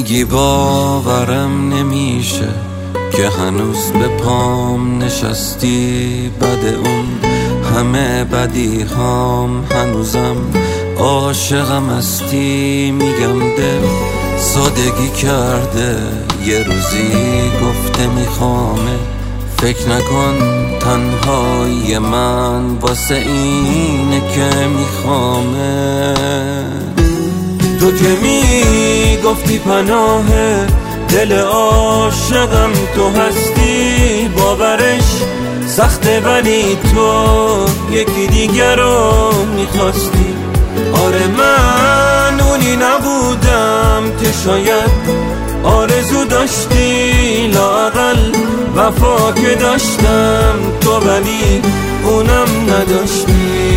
میگی باورم نمیشه که هنوز به پام نشستی، بد اون همه بدی هام هنوزم عاشقم هستی. میگم دل سادگی کرده، یه روزی گفته میخوامه. فکر نکن تنهایی من واسه اینه که میخوامه. تو که میگفتی پناه دل عاشقم تو هستی، باورش سخته ولی تو یکی دیگر رو میخواستی. آره من اونی نبودم که شاید آرزو داشتی، لااقل وفا که داشتم تو ولی اونم نداشتی.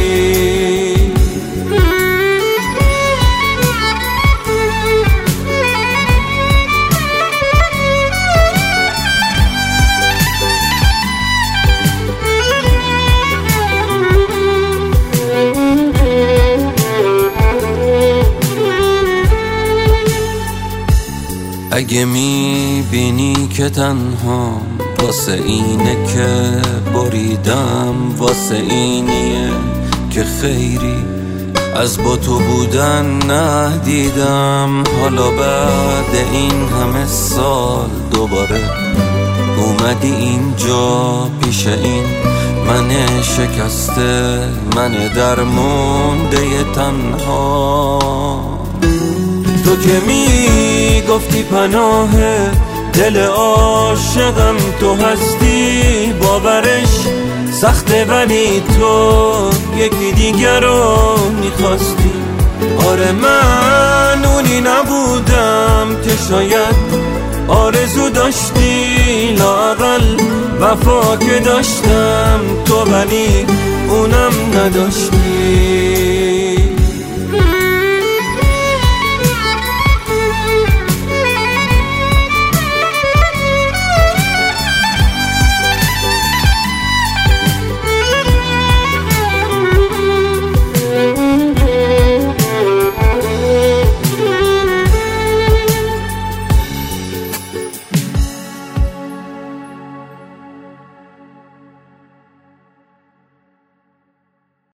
اگه میبینی که تنها واسه اینه که بریدم، واسه اینیه که خیری از با تو بودن ندیدم. حالا بعد این همه سال دوباره اومدی اینجا پیش این من شکسته، من درمونده تنها. تو که میگفتی پناه دل عاشقم تو هستی، باورش سخته ولی تو یکی دیگر رو میخواستی. آره من اونی نبودم که شاید آرزو داشتی، لااقل وفا که داشتم تو ولی اونم نداشتی.